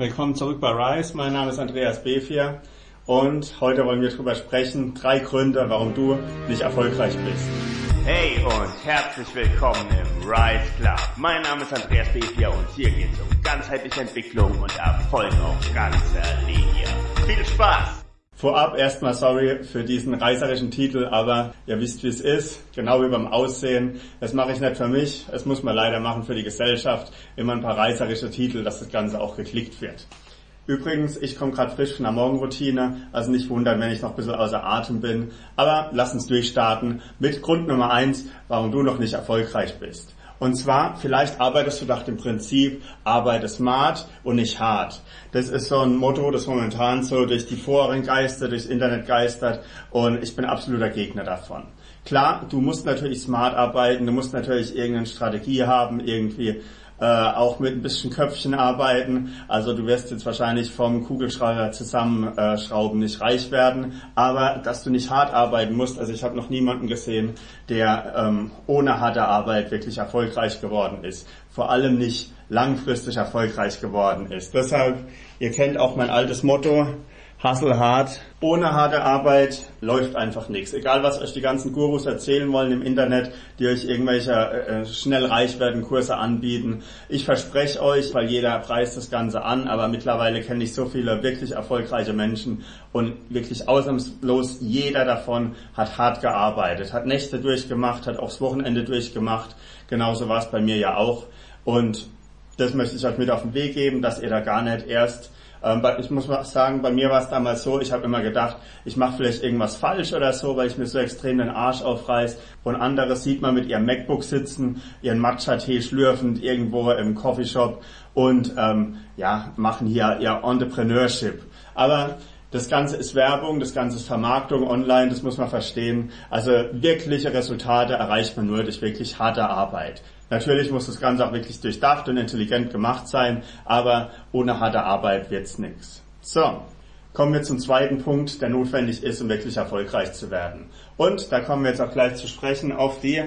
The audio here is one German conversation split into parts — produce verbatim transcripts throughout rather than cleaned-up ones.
Willkommen zurück bei Rise. Mein Name ist Andreas Befier und heute wollen wir darüber sprechen, drei Gründe, warum du nicht erfolgreich bist. Hey und herzlich willkommen im Rise Club. Mein Name ist Andreas Befier und hier geht es um ganzheitliche Entwicklung und Erfolg auf ganzer Linie. Viel Spaß! Vorab erstmal sorry für diesen reißerischen Titel, aber ihr wisst, wie es ist, genau wie beim Aussehen. Das mache ich nicht für mich, es muss man leider machen für die Gesellschaft. Immer ein paar reißerische Titel, dass das Ganze auch geklickt wird. Übrigens, ich komme gerade frisch von der Morgenroutine, also nicht wundern, wenn ich noch ein bisschen außer Atem bin. Aber lass uns durchstarten mit Grund Nummer eins, warum du noch nicht erfolgreich bist. Und zwar, vielleicht arbeitest du nach dem Prinzip, arbeite smart und nicht hart. Das ist so ein Motto, das momentan so durch die Foren geistert, durchs Internet geistert und ich bin absoluter Gegner davon. Klar, du musst natürlich smart arbeiten, du musst natürlich irgendeine Strategie haben, irgendwie äh, auch mit ein bisschen Köpfchen arbeiten. Also du wirst jetzt wahrscheinlich vom Kugelschreiber zusammenschrauben nicht reich werden, aber dass du nicht hart arbeiten musst, also ich habe noch niemanden gesehen, der ähm, ohne harte Arbeit wirklich erfolgreich geworden ist. Vor allem nicht langfristig erfolgreich geworden ist. Deshalb, ihr kennt auch mein altes Motto, hustle hard. Ohne harte Arbeit läuft einfach nichts. Egal, was euch die ganzen Gurus erzählen wollen im Internet, die euch irgendwelche äh, schnell reich werden Kurse anbieten. Ich verspreche euch, weil jeder preist das Ganze an, aber mittlerweile kenne ich so viele wirklich erfolgreiche Menschen und wirklich ausnahmslos jeder davon hat hart gearbeitet, hat Nächte durchgemacht, hat auch das Wochenende durchgemacht. Genauso war es bei mir ja auch. Und das möchte ich euch mit auf den Weg geben, dass ihr da gar nicht erst Ich muss mal sagen, bei mir war es damals so, ich habe immer gedacht, ich mache vielleicht irgendwas falsch oder so, weil ich mir so extrem den Arsch aufreiß. Und andere sieht man mit ihrem MacBook sitzen, ihren Matcha-Tee schlürfend irgendwo im Coffeeshop und ähm, ja machen hier ihr Entrepreneurship. Aber das Ganze ist Werbung, das Ganze ist Vermarktung online, das muss man verstehen. Also wirkliche Resultate erreicht man nur durch wirklich harte Arbeit. Natürlich muss das Ganze auch wirklich durchdacht und intelligent gemacht sein, aber ohne harte Arbeit wird's nichts. So, kommen wir zum zweiten Punkt, der notwendig ist, um wirklich erfolgreich zu werden. Und da kommen wir jetzt auch gleich zu sprechen auf die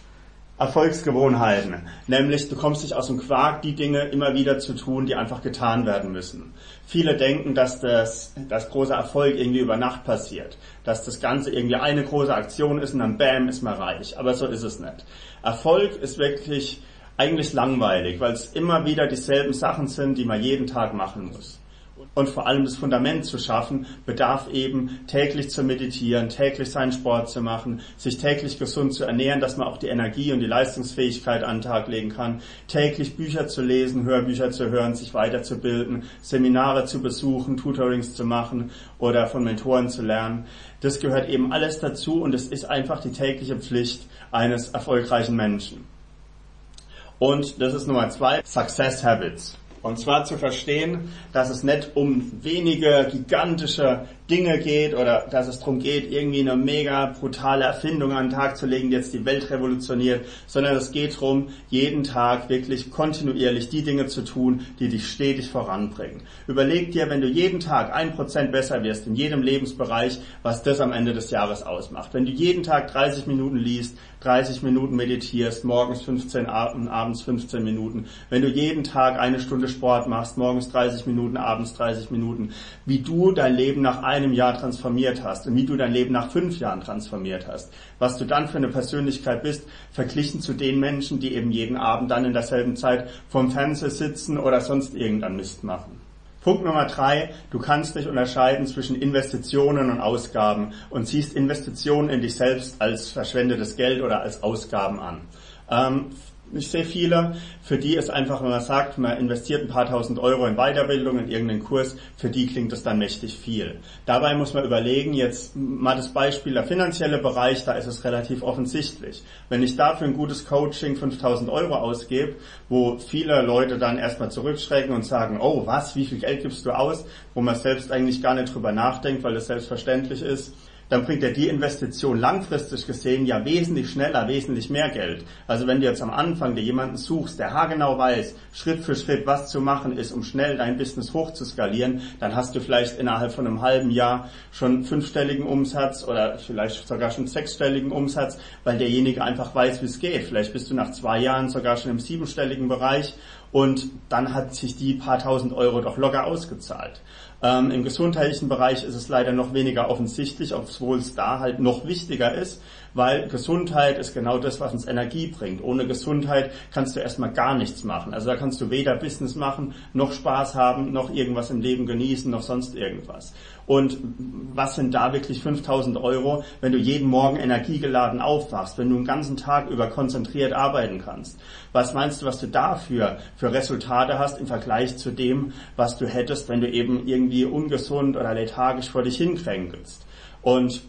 Erfolgsgewohnheiten. Nämlich, du kommst nicht aus dem Quark, die Dinge immer wieder zu tun, die einfach getan werden müssen. Viele denken, dass das, das große Erfolg irgendwie über Nacht passiert. Dass das Ganze irgendwie eine große Aktion ist und dann bam, ist man reich. Aber so ist es nicht. Erfolg ist wirklich eigentlich langweilig, weil es immer wieder dieselben Sachen sind, die man jeden Tag machen muss. Und vor allem das Fundament zu schaffen, bedarf eben täglich zu meditieren, täglich seinen Sport zu machen, sich täglich gesund zu ernähren, dass man auch die Energie und die Leistungsfähigkeit an den Tag legen kann, täglich Bücher zu lesen, Hörbücher zu hören, sich weiterzubilden, Seminare zu besuchen, Tutorings zu machen oder von Mentoren zu lernen. Das gehört eben alles dazu und es ist einfach die tägliche Pflicht eines erfolgreichen Menschen. Und das ist Nummer zwei, Success Habits. Und zwar zu verstehen, dass es nicht um wenige gigantische Dinge geht oder dass es darum geht, irgendwie eine mega brutale Erfindung an den Tag zu legen, die jetzt die Welt revolutioniert, sondern es geht darum, jeden Tag wirklich kontinuierlich die Dinge zu tun, die dich stetig voranbringen. Überleg dir, wenn du jeden Tag ein Prozent besser wirst in jedem Lebensbereich, was das am Ende des Jahres ausmacht. Wenn du jeden Tag dreißig Minuten liest, dreißig Minuten meditierst, morgens fünfzehn und abends fünfzehn Minuten, wenn du jeden Tag eine Stunde Sport machst, morgens dreißig Minuten, abends dreißig Minuten, wie du dein Leben nach einem Jahr transformiert hast und wie du dein Leben nach fünf Jahren transformiert hast, was du dann für eine Persönlichkeit bist, verglichen zu den Menschen, die eben jeden Abend dann in derselben Zeit vorm Fernseher sitzen oder sonst irgendeinen Mist machen. Punkt Nummer drei, du kannst dich unterscheiden zwischen Investitionen und Ausgaben und siehst Investitionen in dich selbst als verschwendetes Geld oder als Ausgaben an. Ähm, Ich sehe viele, für die ist einfach, wenn man sagt, man investiert ein paar tausend Euro in Weiterbildung, in irgendeinen Kurs, für die klingt das dann mächtig viel. Dabei muss man überlegen, jetzt mal das Beispiel, der finanzielle Bereich, da ist es relativ offensichtlich. Wenn ich dafür ein gutes Coaching fünftausend Euro ausgebe, wo viele Leute dann erstmal zurückschrecken und sagen, oh was, wie viel Geld gibst du aus, wo man selbst eigentlich gar nicht drüber nachdenkt, weil es selbstverständlich ist, dann bringt er die Investition langfristig gesehen ja wesentlich schneller, wesentlich mehr Geld. Also wenn du jetzt am Anfang dir jemanden suchst, der haargenau weiß, Schritt für Schritt, was zu machen ist, um schnell dein Business hoch zu skalieren, dann hast du vielleicht innerhalb von einem halben Jahr schon fünfstelligen Umsatz oder vielleicht sogar schon sechsstelligen Umsatz, weil derjenige einfach weiß, wie es geht. Vielleicht bist du nach zwei Jahren sogar schon im siebenstelligen Bereich und dann hat sich die paar tausend Euro doch locker ausgezahlt. Ähm, im gesundheitlichen Bereich ist es leider noch weniger offensichtlich, obwohl es da halt noch wichtiger ist, weil Gesundheit ist genau das, was uns Energie bringt. Ohne Gesundheit kannst du erstmal gar nichts machen. Also da kannst du weder Business machen, noch Spaß haben, noch irgendwas im Leben genießen, noch sonst irgendwas. Und was sind da wirklich fünftausend Euro, wenn du jeden Morgen energiegeladen aufwachst, wenn du den ganzen Tag über konzentriert arbeiten kannst? Was meinst du, was du dafür für Resultate hast im Vergleich zu dem, was du hättest, wenn du eben irgendwie ungesund oder lethargisch vor dich hinkränkelst? Und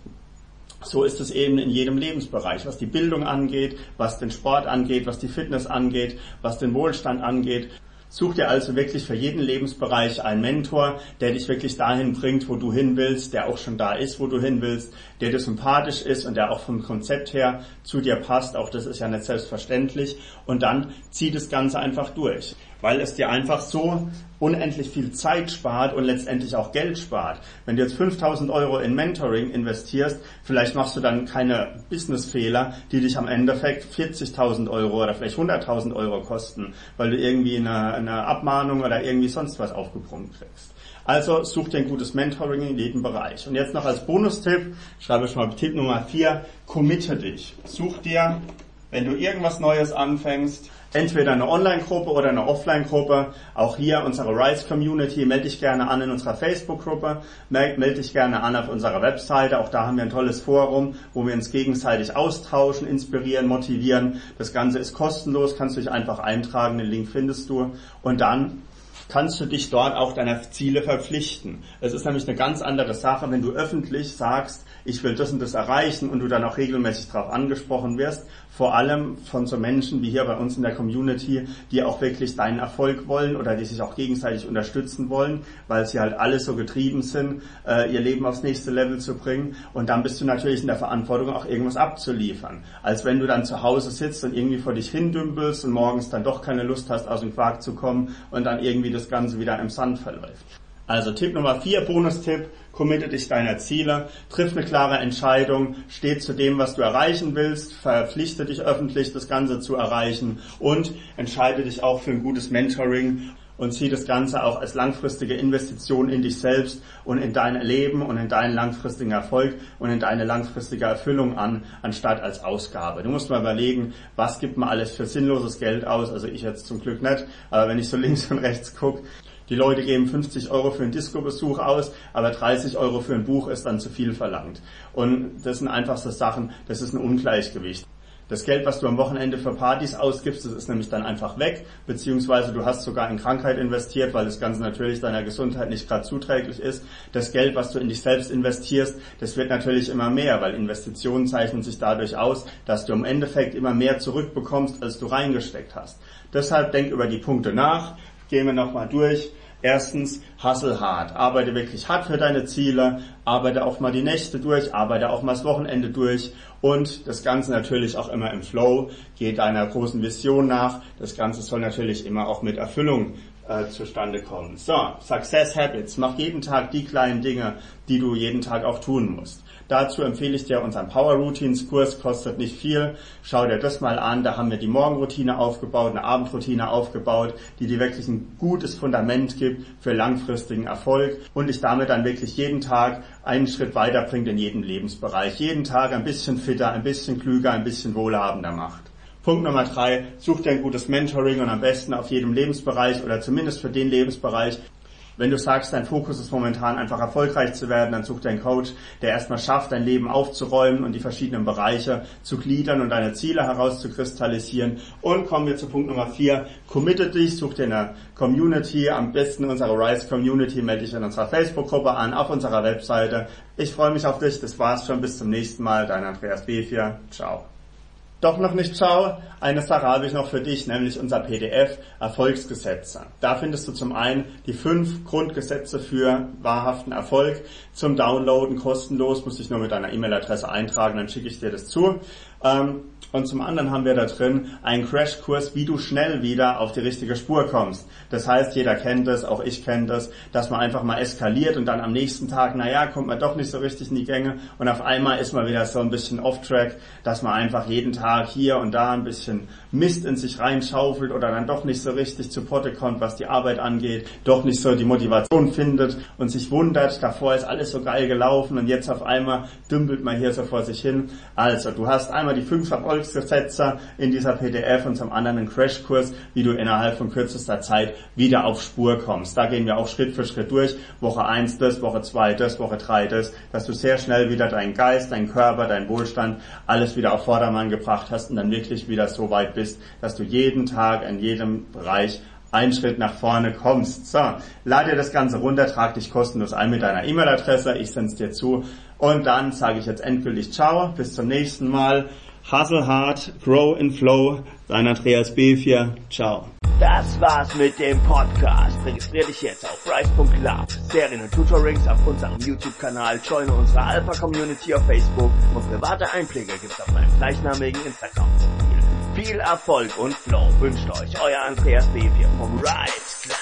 so ist es eben in jedem Lebensbereich, was die Bildung angeht, was den Sport angeht, was die Fitness angeht, was den Wohlstand angeht. Such dir also wirklich für jeden Lebensbereich einen Mentor, der dich wirklich dahin bringt, wo du hin willst, der auch schon da ist, wo du hin willst, der dir sympathisch ist und der auch vom Konzept her zu dir passt. Auch das ist ja nicht selbstverständlich. Und dann zieh das Ganze einfach durch, weil es dir einfach so unendlich viel Zeit spart und letztendlich auch Geld spart. Wenn du jetzt fünftausend Euro in Mentoring investierst, vielleicht machst du dann keine Businessfehler, die dich am Endeffekt vierzigtausend Euro oder vielleicht hunderttausend Euro kosten, weil du irgendwie eine, eine Abmahnung oder irgendwie sonst was aufgebrummt kriegst. Also such dir ein gutes Mentoring in jedem Bereich. Und jetzt noch als Bonustipp, schreibe ich mal Tipp Nummer vier, committe dich. Such dir, wenn du irgendwas Neues anfängst, entweder eine Online-Gruppe oder eine Offline-Gruppe. Auch hier unsere Rise-Community. Melde dich gerne an in unserer Facebook-Gruppe. Melde dich gerne an auf unserer Webseite. Auch da haben wir ein tolles Forum, wo wir uns gegenseitig austauschen, inspirieren, motivieren. Das Ganze ist kostenlos. Kannst du dich einfach eintragen. Den Link findest du. Und dann kannst du dich dort auch deiner Ziele verpflichten. Es ist nämlich eine ganz andere Sache, wenn du öffentlich sagst, ich will das und das erreichen und du dann auch regelmäßig darauf angesprochen wirst, vor allem von so Menschen wie hier bei uns in der Community, die auch wirklich deinen Erfolg wollen oder die sich auch gegenseitig unterstützen wollen, weil sie halt alle so getrieben sind, ihr Leben aufs nächste Level zu bringen, und dann bist du natürlich in der Verantwortung, auch irgendwas abzuliefern. Als wenn du dann zu Hause sitzt und irgendwie vor dich hindümpelst und morgens dann doch keine Lust hast, aus dem Quark zu kommen und dann irgendwie das Ganze wieder im Sand verläuft. Also Tipp Nummer vier, Bonustipp, committe dich deiner Ziele, triff eine klare Entscheidung, steh zu dem, was du erreichen willst, verpflichte dich öffentlich, das Ganze zu erreichen, und entscheide dich auch für ein gutes Mentoring und sieh das Ganze auch als langfristige Investition in dich selbst und in dein Leben und in deinen langfristigen Erfolg und in deine langfristige Erfüllung an, anstatt als Ausgabe. Du musst mal überlegen, was gibt man alles für sinnloses Geld aus, also ich jetzt zum Glück nicht, aber wenn ich so links und rechts gucke, die Leute geben fünfzig Euro für einen Disco-Besuch aus, aber dreißig Euro für ein Buch ist dann zu viel verlangt. Und das sind einfach so Sachen, das ist ein Ungleichgewicht. Das Geld, was du am Wochenende für Partys ausgibst, das ist nämlich dann einfach weg, beziehungsweise du hast sogar in Krankheit investiert, weil das Ganze natürlich deiner Gesundheit nicht gerade zuträglich ist. Das Geld, was du in dich selbst investierst, das wird natürlich immer mehr, weil Investitionen zeichnen sich dadurch aus, dass du im Endeffekt immer mehr zurückbekommst, als du reingesteckt hast. Deshalb denk über die Punkte nach, gehen wir nochmal durch. Erstens, hustle hart. Arbeite wirklich hart für deine Ziele, arbeite auch mal die Nächte durch, arbeite auch mal das Wochenende durch, und das Ganze natürlich auch immer im Flow. Geh deiner großen Vision nach. Das Ganze soll natürlich immer auch mit Erfüllung äh, zustande kommen. So, Success Habits. Mach jeden Tag die kleinen Dinge, die du jeden Tag auch tun musst. Dazu empfehle ich dir unseren Power Routines Kurs, kostet nicht viel. Schau dir das mal an, da haben wir die Morgenroutine aufgebaut, eine Abendroutine aufgebaut, die dir wirklich ein gutes Fundament gibt für langfristigen Erfolg und dich damit dann wirklich jeden Tag einen Schritt weiterbringt in jedem Lebensbereich. Jeden Tag ein bisschen fitter, ein bisschen klüger, ein bisschen wohlhabender macht. Punkt Nummer drei, such dir ein gutes Mentoring, und am besten auf jedem Lebensbereich oder zumindest für den Lebensbereich. Wenn du sagst, dein Fokus ist momentan einfach erfolgreich zu werden, dann such dir einen Coach, der erstmal schafft, dein Leben aufzuräumen und die verschiedenen Bereiche zu gliedern und deine Ziele herauszukristallisieren. Und kommen wir zu Punkt Nummer vier, committe dich, such dir eine Community, am besten unsere Rise Community, melde dich in unserer Facebook-Gruppe an, auf unserer Webseite. Ich freue mich auf dich, das war's schon, bis zum nächsten Mal, dein Andreas B vier, ciao. Doch noch nicht ciao, eine Sache habe ich noch für dich, nämlich unser P D F Erfolgsgesetze. Da findest du zum einen die fünf Grundgesetze für wahrhaften Erfolg zum Downloaden kostenlos, musst dich nur mit deiner E-Mail-Adresse eintragen, dann schicke ich dir das zu. Ähm, Und zum anderen haben wir da drin einen Crashkurs, wie du schnell wieder auf die richtige Spur kommst. Das heißt, jeder kennt es, auch ich kenne das, dass man einfach mal eskaliert und dann am nächsten Tag, naja, kommt man doch nicht so richtig in die Gänge und auf einmal ist man wieder so ein bisschen off-track, dass man einfach jeden Tag hier und da ein bisschen Mist in sich reinschaufelt oder dann doch nicht so richtig zu Potte kommt, was die Arbeit angeht, doch nicht so die Motivation findet und sich wundert, davor ist alles so geil gelaufen und jetzt auf einmal dümpelt man hier so vor sich hin. Also, du hast einmal die fünf Erfolgsgesetze in dieser P D F und zum anderen einen Crashkurs, wie du innerhalb von kürzester Zeit wieder auf Spur kommst. Da gehen wir auch Schritt für Schritt durch. Woche eins das, Woche zwei das, Woche drei das, dass du sehr schnell wieder deinen Geist, deinen Körper, deinen Wohlstand, alles wieder auf Vordermann gebracht hast und dann wirklich wieder so weit bist, dass du jeden Tag in jedem Bereich einen Schritt nach vorne kommst. So, lad dir das Ganze runter, trag dich kostenlos ein mit deiner E-Mail-Adresse, ich send's dir zu und dann sage ich jetzt endgültig Ciao, bis zum nächsten Mal. Hustle hard, grow in flow, dein Andreas B vier, ciao. Das war's mit dem Podcast. Registrier dich jetzt auf rise punkt club. Serien und Tutorings auf unserem YouTube-Kanal, joine unsere Alpha-Community auf Facebook und private Einblicke gibt's auf meinem gleichnamigen Instagram-Profil. Viel Erfolg und Flow wünscht euch euer Andreas B vier vom Rise Club.